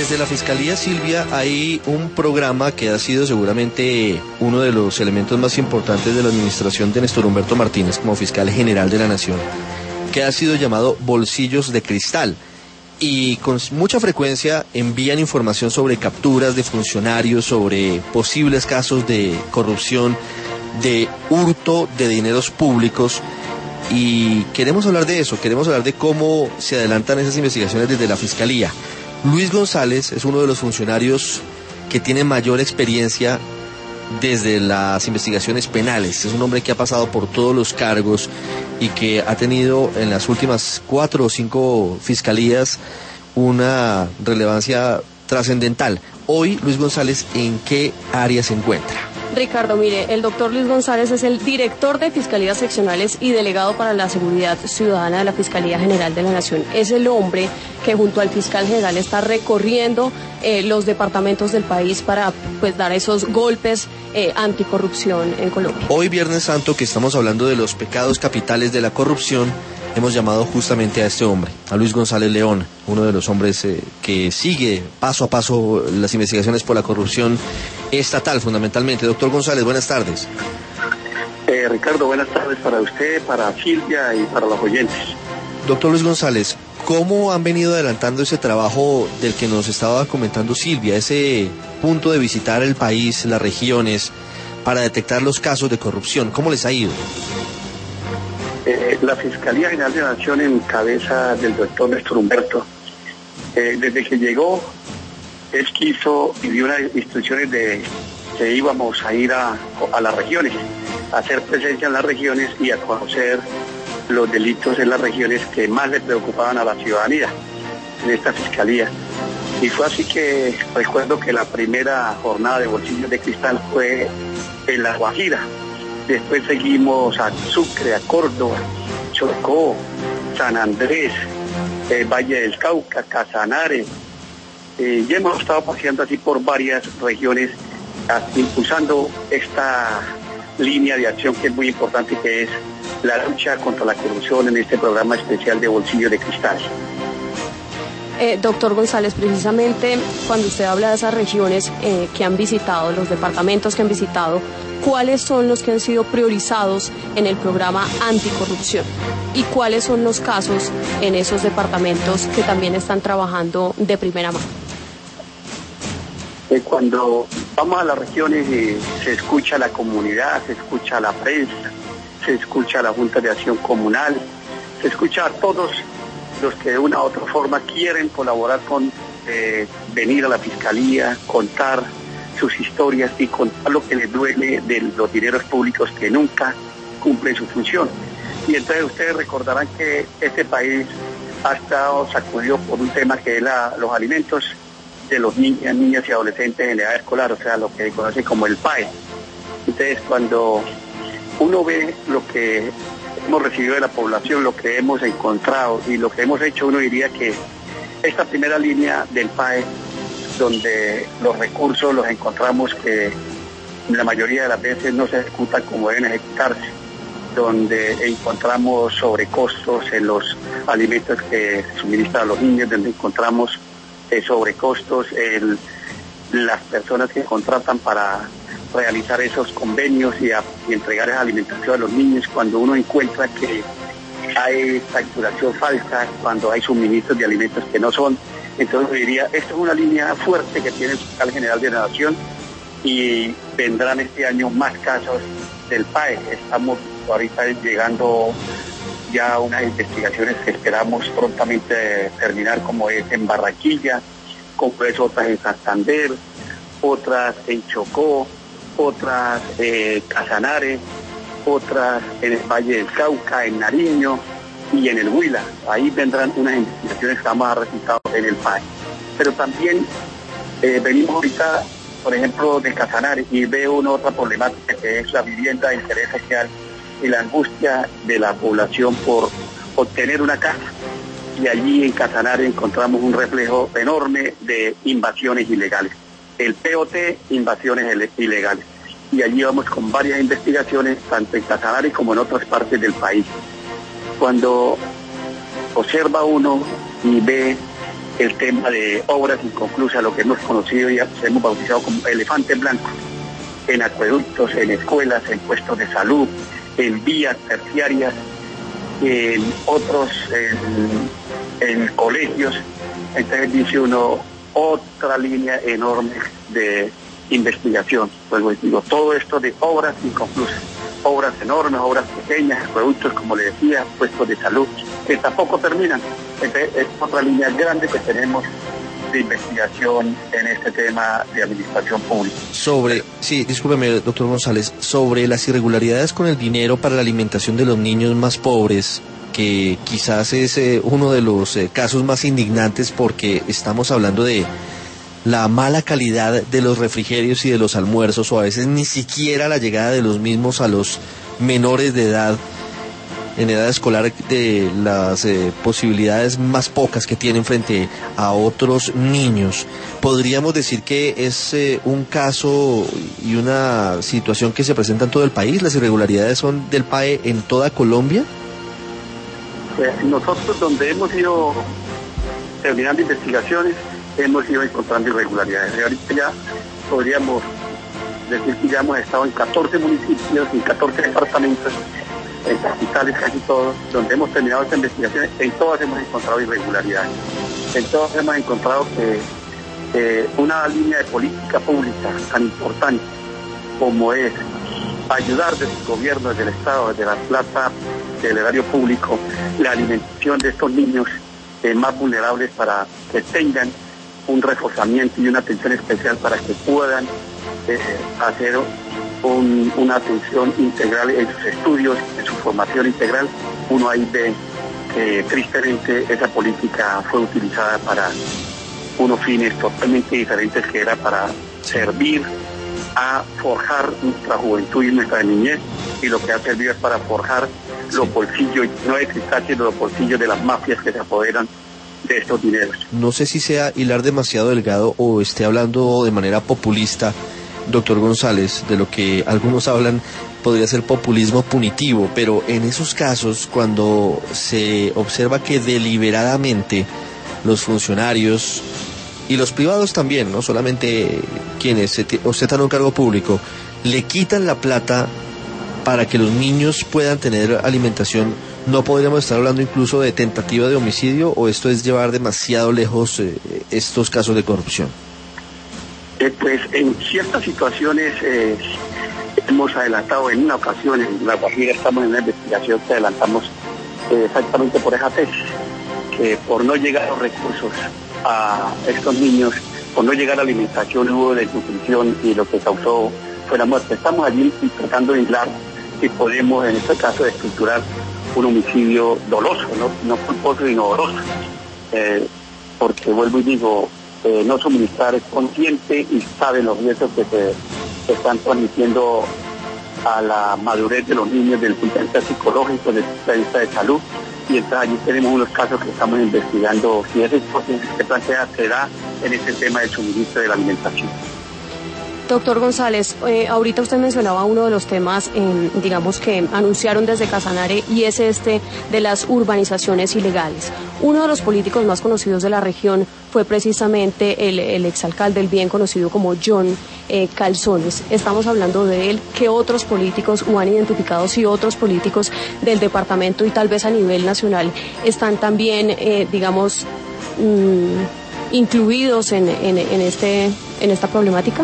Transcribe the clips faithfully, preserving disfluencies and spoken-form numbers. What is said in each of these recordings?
Desde la Fiscalía, Silvia, hay un programa que ha sido seguramente uno de los elementos más importantes de la administración de Néstor Humberto Martínez como fiscal general de la Nación, que ha sido llamado Bolsillos de Cristal. Y con mucha frecuencia envían información sobre capturas de funcionarios, sobre posibles casos de corrupción, de hurto de dineros públicos. Y queremos hablar de eso, queremos hablar de cómo se adelantan esas investigaciones desde la Fiscalía. Luis González es uno de los funcionarios que tiene mayor experiencia desde las investigaciones penales. Es un hombre que ha pasado por todos los cargos y que ha tenido en las últimas cuatro o cinco fiscalías una relevancia trascendental. Hoy, Luis González, ¿en qué área se encuentra? Ricardo, mire, el doctor Luis González es el director de Fiscalías Seccionales y delegado para la Seguridad Ciudadana de la Fiscalía General de la Nación. Es el hombre que junto al fiscal general está recorriendo eh, los departamentos del país para pues dar esos golpes eh, anticorrupción en Colombia. Hoy, Viernes Santo, que estamos hablando de los pecados capitales de la corrupción, hemos llamado justamente a este hombre, a Luis González León, uno de los hombres eh, que sigue paso a paso las investigaciones por la corrupción estatal, fundamentalmente. Doctor González, buenas tardes. Eh, Ricardo, buenas tardes para usted, para Silvia y para los oyentes. Doctor Luis González, ¿cómo han venido adelantando ese trabajo del que nos estaba comentando Silvia, ese punto de visitar el país, las regiones, para detectar los casos de corrupción? ¿Cómo les ha ido? Eh, la Fiscalía General de la Nación, en cabeza del doctor Néstor Humberto, eh, desde que llegó, él quiso y dio unas instrucciones de que íbamos a ir a, a las regiones, a hacer presencia en las regiones y a conocer los delitos en las regiones que más le preocupaban a la ciudadanía en esta Fiscalía. Y fue así que recuerdo que la primera jornada de Bolsillos de Cristal fue en La Guajira. Después seguimos a Sucre, a Córdoba, Chocó, San Andrés, eh, Valle del Cauca, Casanare. Eh, y hemos estado paseando así por varias regiones, así, impulsando esta línea de acción que es muy importante, que es la lucha contra la corrupción en este programa especial de Bolsillo de Cristal. Eh, doctor González, precisamente cuando usted habla de esas regiones eh, que han visitado, los departamentos que han visitado, ¿cuáles son los que han sido priorizados en el programa anticorrupción? ¿Y cuáles son los casos en esos departamentos que también están trabajando de primera mano? Eh, cuando vamos a las regiones eh, se escucha a la comunidad, se escucha a la prensa, se escucha a la Junta de Acción Comunal, se escucha a todos los que de una u otra forma quieren colaborar con eh, venir a la Fiscalía, contar sus historias y contar lo que les duele de los dineros públicos que nunca cumplen su función. Y entonces ustedes recordarán que este país ha estado sacudido por un tema que es la, los alimentos de los niños, niñas y adolescentes en edad escolar, o sea, lo que se conoce como el P A E. Entonces, cuando uno ve lo que hemos recibido de la población, lo que hemos encontrado y lo que hemos hecho, uno diría que esta primera línea del P A E, donde los recursos los encontramos que la mayoría de las veces no se ejecutan como deben ejecutarse, donde encontramos sobrecostos en los alimentos que se suministran a los niños, donde encontramos eh, sobrecostos en las personas que contratan para realizar esos convenios y, a, y entregar esa alimentación a los niños, cuando uno encuentra que hay facturación falsa, cuando hay suministros de alimentos que no son. Entonces diría, esto es una línea fuerte que tiene el fiscal general de la Nación y vendrán este año más casos del P A E. Estamos ahorita llegando ya a unas investigaciones que esperamos prontamente terminar, como es en Barranquilla, como es otras en Santander, otras en Chocó, otras en eh, Casanare, otras en el Valle del Cauca, en Nariño y en el Huila. Ahí vendrán unas investigaciones que vamos a dar resultados en el P A E. Pero también eh, venimos ahorita, por ejemplo, de Casanare, y veo una otra problemática que es la vivienda de interés social y la angustia de la población por obtener una casa. Y allí en Casanare encontramos un reflejo enorme de invasiones ilegales. El P O T, invasiones ilegales. Y allí vamos con varias investigaciones, tanto en Casanare como en otras partes del país. Cuando observa uno y ve el tema de obras inconclusas, lo que hemos conocido y hemos bautizado como elefantes blancos, en acueductos, en escuelas, en puestos de salud, en vías terciarias, en otros, en, en colegios. Entonces dice uno, otra línea enorme de investigación. Pues digo, todo esto de obras inconclusas, obras enormes, obras pequeñas, acueductos, como le decía, puestos de salud, que tampoco terminan. Entonces es otra línea grande que tenemos de investigación en este tema de administración pública. Sobre, sí, discúlpeme, doctor González, sobre las irregularidades con el dinero para la alimentación de los niños más pobres, que quizás es eh, uno de los eh, casos más indignantes, porque estamos hablando de la mala calidad de los refrigerios y de los almuerzos, o a veces ni siquiera la llegada de los mismos a los menores de edad, en edad escolar, de las eh, posibilidades más pocas que tienen frente a otros niños. ¿Podríamos decir que es eh, un caso y una situación que se presenta en todo el país? ¿Las irregularidades son del P A E en toda Colombia? Pues nosotros, donde hemos ido terminando investigaciones, hemos ido encontrando irregularidades. Y ahorita ya podríamos decir que ya hemos estado en catorce municipios y catorce departamentos, en capitales casi todos, donde hemos terminado esta investigación. En todas hemos encontrado irregularidades. En todas hemos encontrado que eh, una línea de política pública tan importante como es ayudar desde el gobierno, desde el Estado, desde la plata del erario público, la alimentación de estos niños eh, más vulnerables, para que tengan un reforzamiento y una atención especial, para que puedan eh, hacer un, una atención integral en sus estudios, en su formación integral. Uno ahí ve que tristemente esa política fue utilizada para unos fines totalmente diferentes, que era para servir a forjar nuestra juventud y nuestra niñez, y lo que ha servido es para forjar los bolsillos, no es que está haciendo los bolsillos de las mafias que se apoderan de estos dineros. No sé si sea hilar demasiado delgado o esté hablando de manera populista, doctor González, de lo que algunos hablan podría ser populismo punitivo, pero en esos casos, cuando se observa que deliberadamente los funcionarios y los privados también, no solamente quienes ostentan un cargo público, le quitan la plata para que los niños puedan tener alimentación, ¿no podríamos estar hablando incluso de tentativa de homicidio, o esto es llevar demasiado lejos eh, estos casos de corrupción? Eh, pues en ciertas situaciones eh, hemos adelantado. En una ocasión en La Guajira estamos en una investigación que adelantamos eh, exactamente por esa tesis, que por no llegar los recursos a estos niños, por no llegar a alimentación, hubo desnutrición, y lo que causó fue la muerte. Estamos allí tratando de hilar si podemos, en este caso, estructurar un homicidio doloso, no, no culposo, sino doloso. Eh, porque vuelvo y digo, eh, no suministrar es consciente y sabe los riesgos que se, se están transmitiendo a la madurez de los niños desde el punto de vista psicológico, desde el punto de vista de salud. Y entonces allí tenemos unos casos que estamos investigando si esa hipótesis que plantea se da en este tema del suministro de la alimentación. Doctor González, eh, ahorita usted mencionaba uno de los temas, eh, digamos, que anunciaron desde Casanare, y es este de las urbanizaciones ilegales. Uno de los políticos más conocidos de la región fue precisamente el, el exalcalde, el bien conocido como John eh, Calzones. Estamos hablando de él. ¿Qué otros políticos, o han identificado si otros políticos del departamento y tal vez a nivel nacional están también, eh, digamos, mmm, incluidos en, en, en, este, en esta problemática?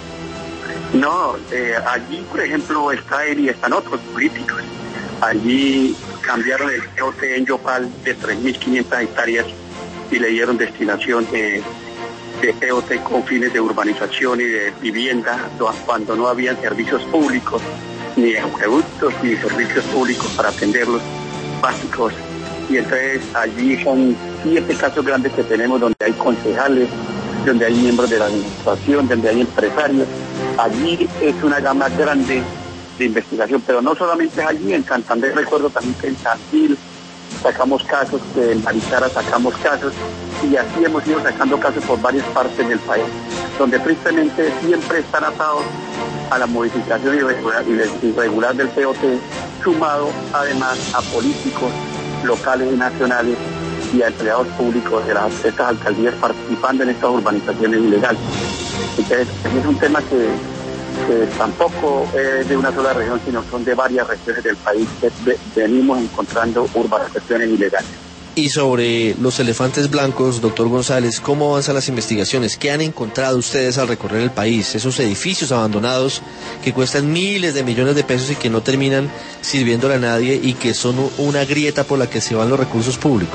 No, eh, allí, por ejemplo, está él y están otros políticos. Allí cambiaron el P O T en Yopal de tres mil quinientas hectáreas y le dieron destinación de, de P O T con fines de urbanización y de vivienda, cuando no habían servicios públicos, ni acueductos, ni servicios públicos para atenderlos básicos. Y entonces allí son siete casos grandes que tenemos, donde hay concejales, donde hay miembros de la administración, donde hay empresarios. Allí es una gama grande de investigación, pero no solamente es allí. En Santander recuerdo también que en San Gil sacamos casos, que en Barichara sacamos casos, y así hemos ido sacando casos por varias partes del país, donde tristemente siempre están atados a la modificación irregular, irregular del P O T, sumado además a políticos locales y nacionales y a empleados públicos de las, estas alcaldías participando en estas urbanizaciones ilegales. Entonces, es un tema que, que tampoco es de una sola región, sino son de varias regiones del país que venimos encontrando urbanizaciones ilegales. Y sobre los elefantes blancos, doctor González, ¿cómo avanzan las investigaciones? ¿Qué han encontrado ustedes al recorrer el país? Esos edificios abandonados que cuestan miles de millones de pesos y que no terminan sirviéndole a nadie y que son una grieta por la que se van los recursos públicos.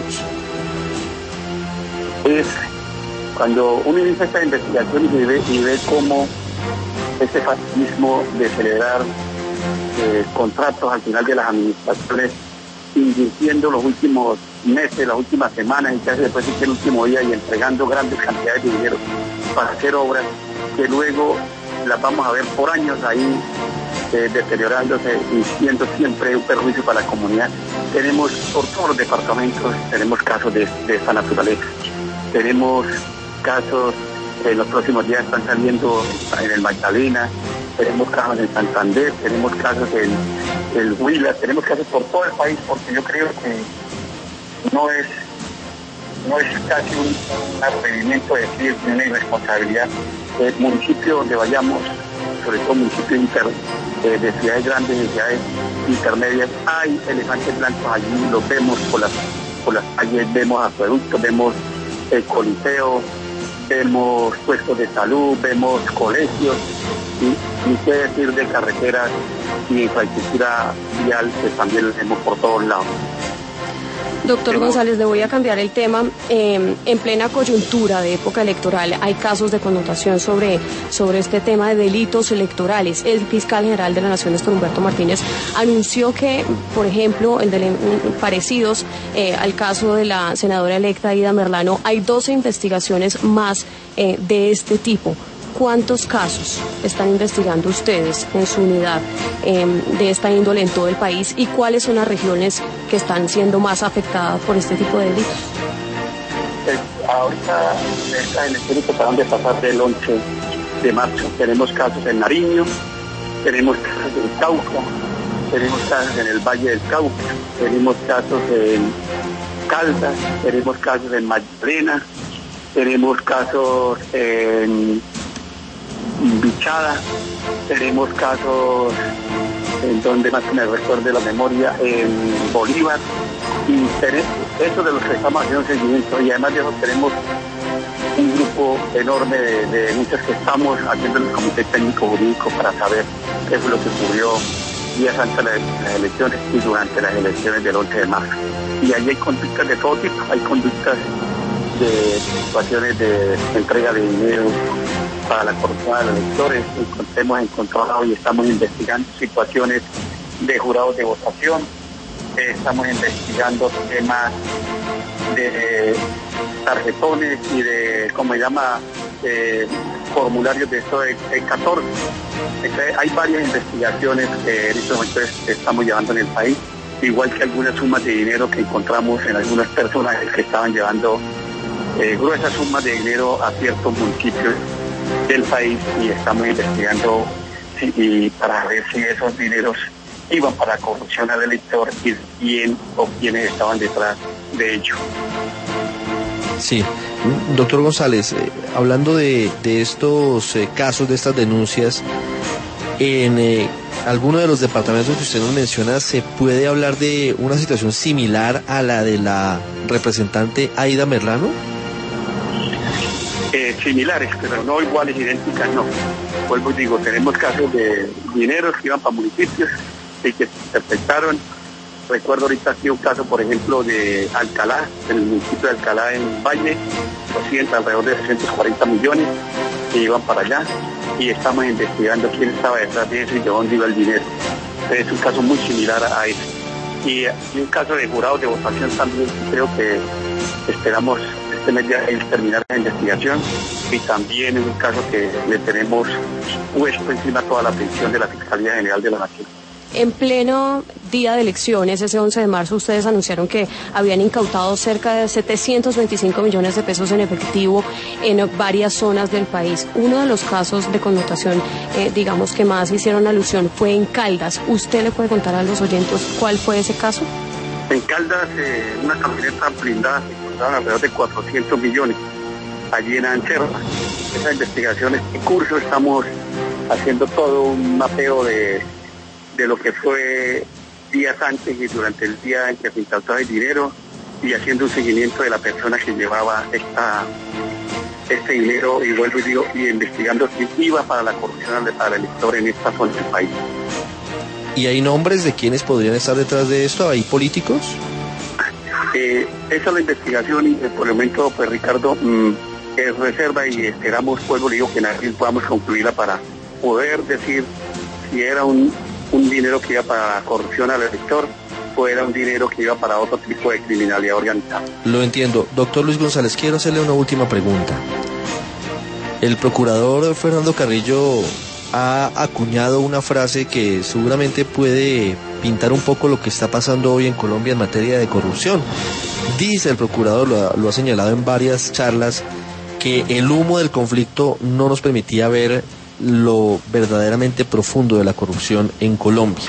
Es cuando uno inicia esta investigación y ve, y ve cómo este fascismo de celebrar eh, contratos al final de las administraciones, invirtiendo los últimos meses, las últimas semanas y casi después del último día y entregando grandes cantidades de dinero para hacer obras que luego las vamos a ver por años ahí eh, deteriorándose y siendo siempre un perjuicio para la comunidad. Tenemos por todos los departamentos, tenemos casos de, de esta naturaleza. Tenemos casos, en eh, los próximos días están saliendo en el Magdalena, tenemos casos en Santander, tenemos casos en el Huila, tenemos casos por todo el país, porque yo creo que no es no es casi un, un atrevimiento de decir una irresponsabilidad. El municipio donde vayamos, sobre todo municipios inter, eh, de ciudades grandes, de ciudades intermedias, hay elefantes blancos allí, los vemos por las, por las calles, vemos acueductos, vemos el coliseo, vemos puestos de salud, vemos colegios, y ni qué decir de carreteras y infraestructura vial, que también lo vemos por todos lados. Doctor González, le voy a cambiar el tema. Eh, en plena coyuntura de época electoral hay casos de connotación sobre, sobre este tema de delitos electorales. El fiscal general de la Nación, Néstor Humberto Martínez, anunció que, por ejemplo, el de, parecidos eh, al caso de la senadora electa Aida Merlano, hay doce investigaciones más eh, de este tipo. ¿Cuántos casos están investigando ustedes en su unidad eh, de esta índole en todo el país y cuáles son las regiones que están siendo más afectadas por este tipo de delitos? Eh, ahorita estas elecciones acaban de pasar del once de marzo. Tenemos casos en Nariño, tenemos casos en Cauca, tenemos casos en el Valle del Cauca, tenemos casos en Caldas, tenemos casos en Magdalena, tenemos casos en Bichada, tenemos casos en donde más que me recuerde la memoria, en Bolívar, y eso de los que estamos haciendo seguimiento, y además de eso tenemos un grupo enorme de, de denuncias que estamos haciendo en el Comité Técnico Jurídico para saber qué fue lo que ocurrió días antes de las elecciones y durante las elecciones del once de marzo. Y ahí hay conductas de todo tipo, hay conductas de situaciones de entrega de dinero para la corrupción de los electores. Hemos encontrado y estamos investigando situaciones de jurados de votación, eh, estamos investigando temas de tarjetones y de, ¿cómo se llama?, eh, formularios de esto de E catorce. Entonces, hay varias investigaciones que en estos momentos estamos llevando en el país, igual que algunas sumas de dinero que encontramos en algunas personas que estaban llevando eh, gruesas sumas de dinero a ciertos municipios del país, y estamos investigando si, y para ver si esos dineros iban para la corrupción al elector y quién o quiénes estaban detrás de ello. Sí, doctor González, eh, hablando de, de estos eh, casos, de estas denuncias, en eh, alguno de los departamentos que usted nos menciona, ¿se puede hablar de una situación similar a la de la representante Aida Merlano? Eh, similares, pero no iguales, idénticas, no. Vuelvo y digo, tenemos casos de dineros que iban para municipios y que se interpretaron. Recuerdo ahorita aquí un caso, por ejemplo, de Alcalá, del municipio de Alcalá en Valle, doscientos, alrededor de doscientos cuarenta millones que iban para allá, y estamos investigando quién estaba detrás de eso y de dónde iba el dinero. Es un caso muy similar a eso. Y, y un caso de jurados de votación también, creo que esperamos este mes ya terminar la investigación, y también es un caso que le tenemos puesto encima toda la atención de la Fiscalía General de la Nación. En pleno día de elecciones, ese once de marzo, ustedes anunciaron que habían incautado cerca de setecientos veinticinco millones de pesos en efectivo en varias zonas del país. Uno de los casos de connotación, eh, digamos, que más hicieron alusión fue en Caldas. ¿Usted le puede contar a los oyentes cuál fue ese caso? En Caldas, eh, una camioneta blindada aseguraron alrededor de cuatrocientos millones allí en Anserma. Esa investigación está en curso, estamos haciendo todo un mapeo de, de lo que fue días antes y durante el día en que se incautó el dinero y haciendo un seguimiento de la persona que llevaba esta este dinero y vuelvo y digo, y investigando si iba para la corrupción para el elector en esta zona del país. ¿Y hay nombres de quienes podrían estar detrás de esto? ¿Hay políticos? Eh, esa es la investigación y eh, por el momento, pues Ricardo, mmm, es reserva y esperamos, vuelvo y digo, que en abril podamos concluirla para poder decir si era un, un dinero que iba para la corrupción al elector o era un dinero que iba para otro tipo de criminalidad organizada. Lo entiendo. Doctor Luis González, quiero hacerle una última pregunta. El procurador Fernando Carrillo ha acuñado una frase que seguramente puede pintar un poco lo que está pasando hoy en Colombia en materia de corrupción. Dice el procurador, lo ha, lo ha señalado en varias charlas, que el humo del conflicto no nos permitía ver lo verdaderamente profundo de la corrupción en Colombia.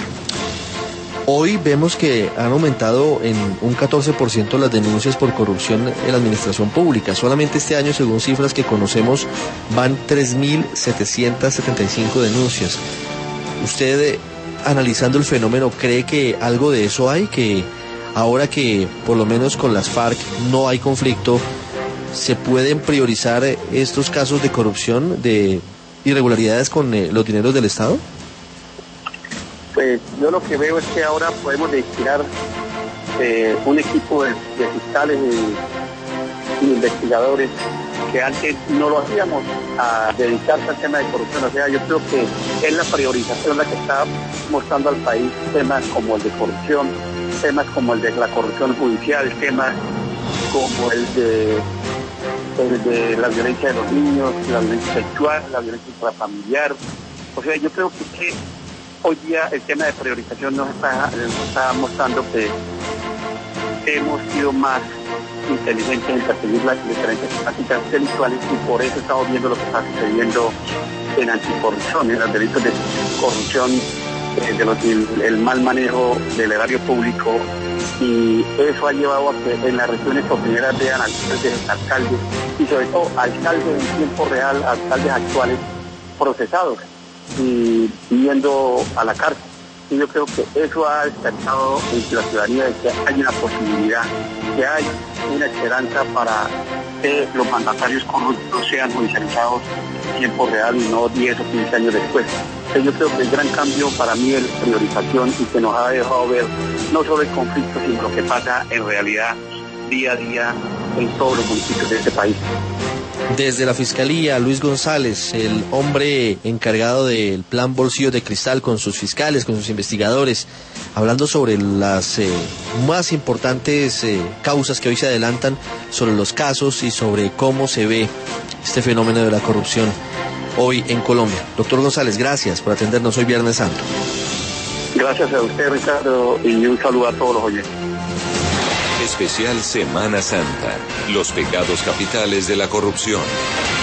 Hoy vemos que han aumentado en un catorce por ciento las denuncias por corrupción en la administración pública. Solamente este año, según cifras que conocemos, van tres mil setecientas setenta y cinco denuncias. ¿Usted, analizando el fenómeno, cree que algo de eso hay? Que ahora que, por lo menos con las FARC, no hay conflicto, ¿se pueden priorizar estos casos de corrupción, de irregularidades con eh, los dineros del Estado? Pues yo lo que veo es que ahora podemos destinar eh, un equipo de, de fiscales y, y investigadores que antes no lo hacíamos a dedicarse al tema de corrupción. O sea, yo creo que es la priorización la que está mostrando al país temas como el de corrupción, temas como el de la corrupción judicial, temas como el de, el de la violencia de los niños, la violencia sexual, la violencia intrafamiliar. O sea, yo creo que hoy día el tema de priorización nos está, nos está mostrando que hemos sido más inteligentes en perseguir las diferentes prácticas delictuales y por eso estamos viendo lo que está sucediendo en anticorrupción, en los delitos de corrupción, eh, de los, el, el mal manejo del erario público, y eso ha llevado a que en las regiones comuneras vean alcaldes, alcaldes y sobre todo alcaldes en tiempo real, alcaldes actuales procesados y yendo a la cárcel. Y yo creo que eso ha despertado en la ciudadanía de que hay una posibilidad, que hay una esperanza para que los mandatarios corruptos sean judicializados en tiempo real y no diez o quince años después. Entonces yo creo que el gran cambio para mí es la priorización y que nos ha dejado ver no solo el conflicto, sino lo que pasa en realidad día a día en todos los municipios de este país. Desde la Fiscalía, Luis González, el hombre encargado del plan Bolsillos de Cristal, con sus fiscales, con sus investigadores, hablando sobre las eh, más importantes eh, causas que hoy se adelantan, sobre los casos y sobre cómo se ve este fenómeno de la corrupción hoy en Colombia. Doctor González, gracias por atendernos hoy Viernes Santo. Gracias a usted, Ricardo, y un saludo a todos los oyentes. Especial Semana Santa, los pecados capitales de la corrupción.